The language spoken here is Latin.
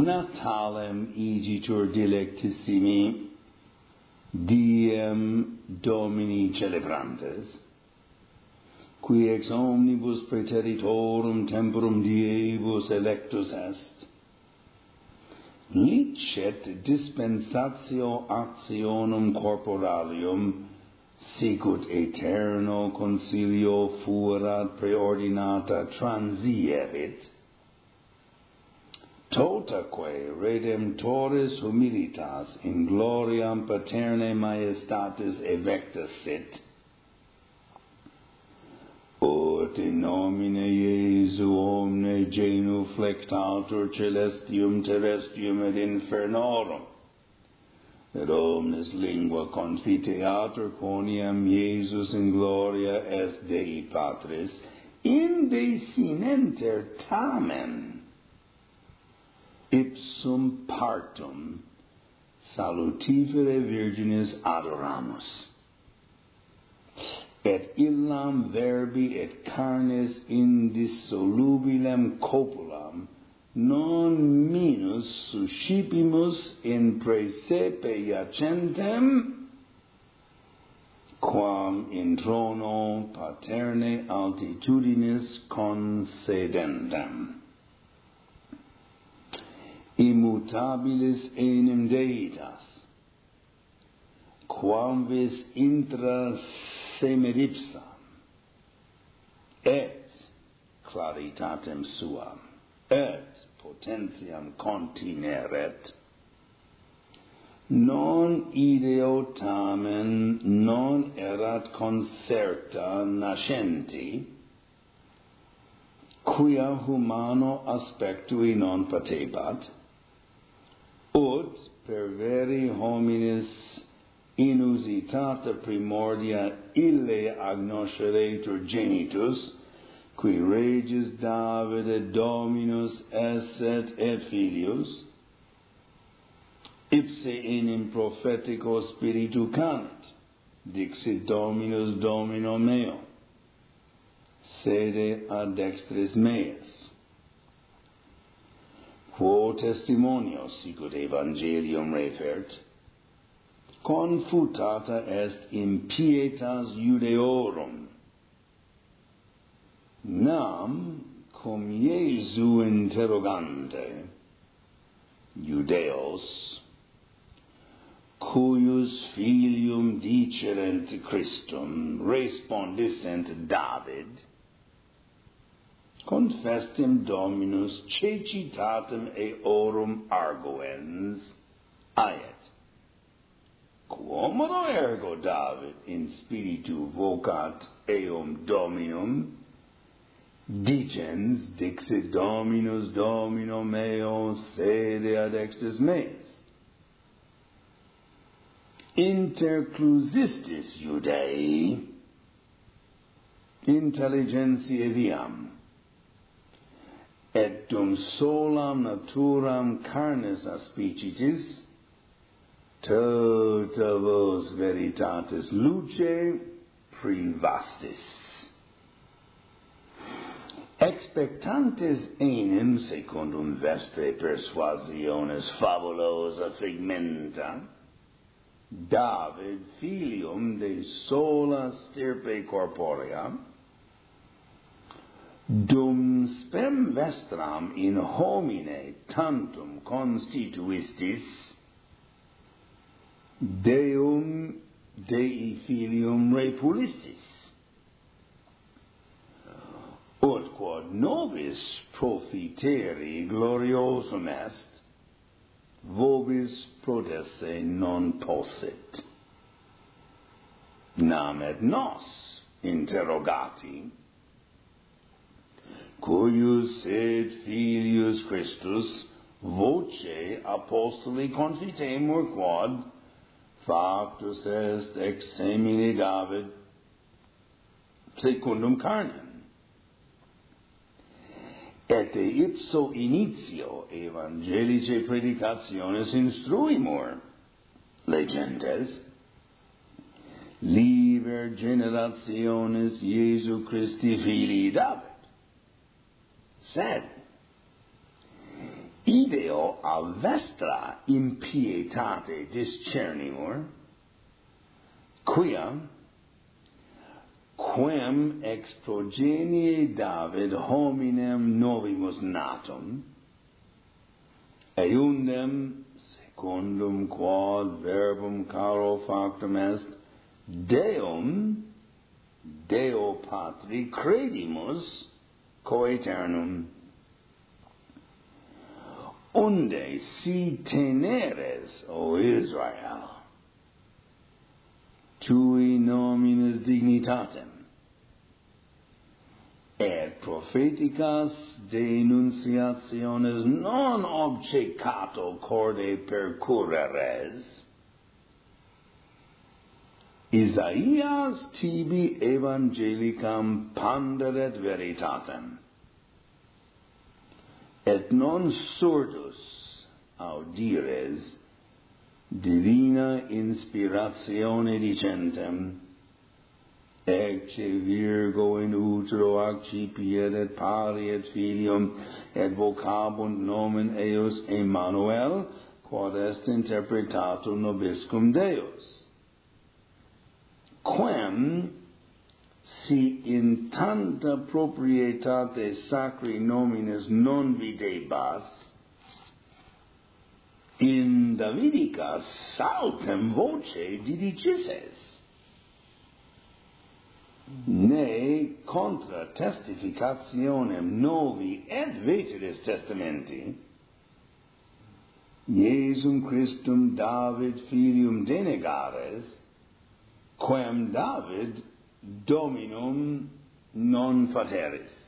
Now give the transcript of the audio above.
Natalem igitur dilectissimi diem Domini celebrantes, qui ex omnibus praeteritorum temporum diebus electus est, licet dispensatio actionum corporalium sicut aeterno concilio fuerat preordinata transierit, totaque redemptoris humilitas in gloriam paterne majestatis evecta sit, ut in nomine Iesu omne genuflectatur celestium terrestrium et infernorum, et omnes lingua confiteatur quoniam Iesus in gloria est Dei Patris, indesinenter tamen ipsum partum salutifere virginis adoramus, et illam verbi et carnis indissolubilem copulam non minus suscipimus in praesepe iacentem, quam in trono paterne altitudinis concedentem. Immutabilis enim Deitas, quam vis intra semeripsam, et claritatem suam, et potentiam contineret, non ideo tamen non erat concerta nascenti, quia humano aspectui non patebat, ut per veri hominis inusitata primordia ille agnosceretur genitus, qui regis Davide Dominus esset et filius, ipse enim prophetico spiritu canet, dixit Dominus Domino meo, sede ad dextris meis. Quo testimonio sicut evangelium refert, confutata est impietas Judeorum, nam cum Iesu interrogante, Judeos, cuius filium dicerent Christum, respondissent David, confestim Dominus cecitatem eorum arguens aet. Quomodo ergo David in spiritu vocat eum Dominum, dicens dixit Dominus Domino meo sede ad extus meis. Interclusistis Judei intelligentiae viam, et dum solam naturam carnis aspicitis, tota vos veritatis luce privastis. Expectantes enim secundum vestre persuasiones fabulosa figmenta, David filium de sola stirpe corporea, dum spem vestram in homine tantum constituistis, Deum Dei filium repulistis, ut quod nobis profiteri gloriosum est, vobis prodesse non possit. Nam et nos interrogati, cuius et filius Christus voce apostoli confitemur quod factus est ex semine David secundum carnem, et de ipso initio evangelice predicationes instruimur legentes, liber generationes Iesu Christi filii David, sed id video a vestra impietate discernimur, quia quem ex progenie David hominem novimus natum, eundem secundum quod verbum caro factum est Deum, Deo Patri credimus coeternum, unde si teneres, O Israel, tui nominis dignitatem, et propheticas denunciationes non obcecato corde percurreres, Isaias tibi evangelicam panderet veritatem, et non surdus audires divina inspiratione dicentem, ecce virgo in utero accipiet et pariet filium, et vocabunt nomen eius Emmanuel, quod est interpretatum nobiscum Deus. Quem si in tanta proprietate sacri nominis non videbas, in Davidica saltem voce didicisses, ne contra testificationem novi et veteris testamenti, Iesum Christum David filium denegares, quem David Dominum non fateris.